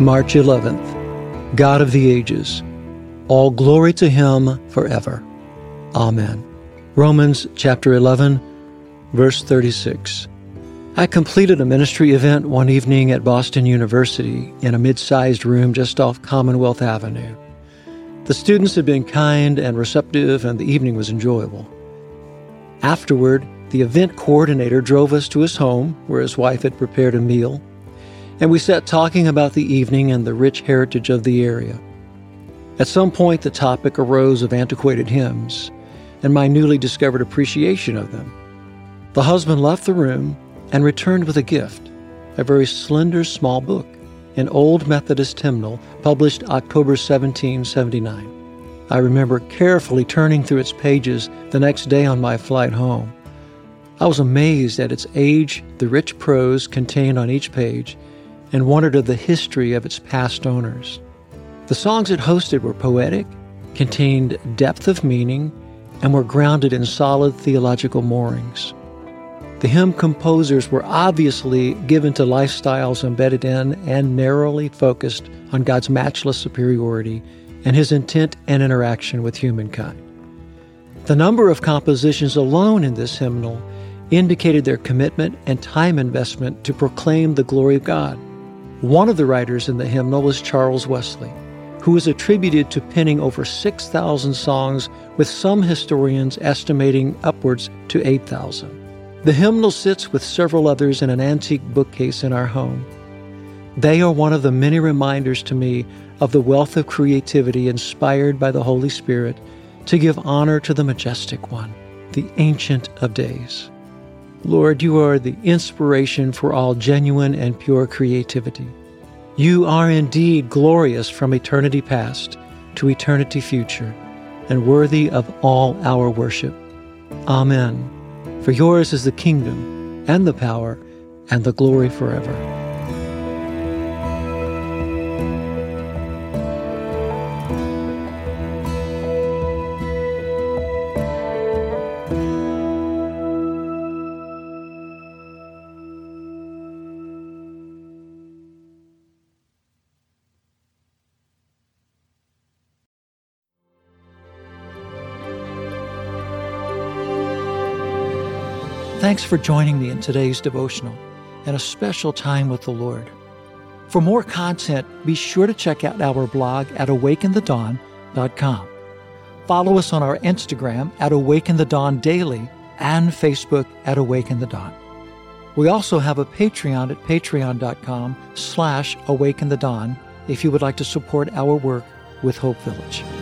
March 11th, God of the ages, all glory to him forever. Amen. Romans chapter 11, verse 36. I completed a ministry event one evening at Boston University in a mid-sized room just off Commonwealth Avenue. The students had been kind and receptive, and the evening was enjoyable. Afterward, the event coordinator drove us to his home, where his wife had prepared a meal, and we sat talking about the evening and the rich heritage of the area. At some point, the topic arose of antiquated hymns and my newly discovered appreciation of them. The husband left the room and returned with a gift, a very slender small book, an old Methodist hymnal published October 1779. I remember carefully turning through its pages the next day on my flight home. I was amazed at its age, the rich prose contained on each page, and wondered of the history of its past owners. The songs it hosted were poetic, contained depth of meaning, and were grounded in solid theological moorings. The hymn composers were obviously given to lifestyles embedded in and narrowly focused on God's matchless superiority and his intent and interaction with humankind. The number of compositions alone in this hymnal indicated their commitment and time investment to proclaim the glory of God. One of the writers in the hymnal was Charles Wesley, who is attributed to penning over 6,000 songs, with some historians estimating upwards to 8,000. The hymnal sits with several others in an antique bookcase in our home. They are one of the many reminders to me of the wealth of creativity inspired by the Holy Spirit to give honor to the Majestic One, the Ancient of Days. Lord, you are the inspiration for all genuine and pure creativity. You are indeed glorious from eternity past to eternity future, and worthy of all our worship. Amen. For yours is the kingdom, and the power, and the glory forever. Thanks for joining me in today's devotional and a special time with the Lord. For more content, be sure to check out our blog at awakenthedawn.com. Follow us on our Instagram at Awaken the Dawn Daily and Facebook at Awaken the Dawn. We also have a Patreon at patreon.com/awakenthedawn if you would like to support our work with Hope Village.